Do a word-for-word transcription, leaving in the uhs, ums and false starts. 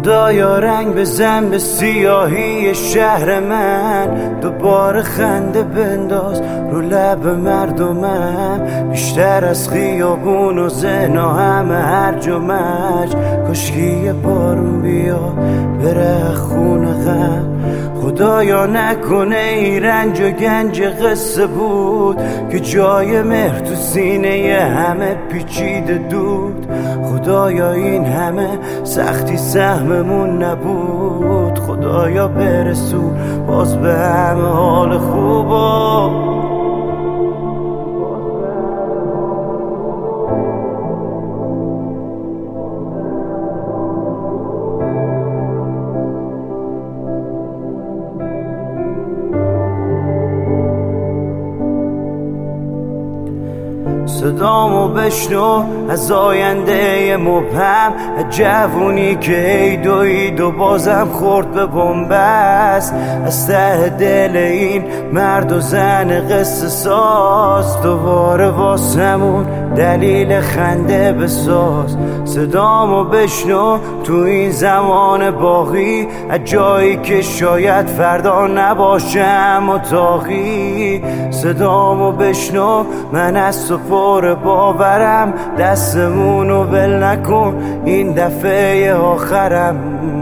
خدایا رنگ بزن به سیاهی شهر من، دوباره خنده بنداز رو لب مردمم، بیشتر از خیابون و زنا همه هرج و مرج. کاشکی یه بارون بیا بره خونه غم، خدایا نکنه ای رنج و گنج قصه بود که جای مهر تو سینه همه پیچیده دود. خدایا این همه سختی سهممون نبود، خدایا برسون باز به همه حال خوبا. صدامو بشنو از آینده مبهم، از جوونی که اید و اید و بازم خورد به بنبست. از ته دل این مرد و زن قصه ساز، دوباره واسمون دلیل خنده بساز. صدامو بشنو تو این زمان باقی، از جایی که شاید فردا نباشم متاقی. صدامو بشنو من از تو پر باورم، دستمونو ول نکن این دفعه آخرم.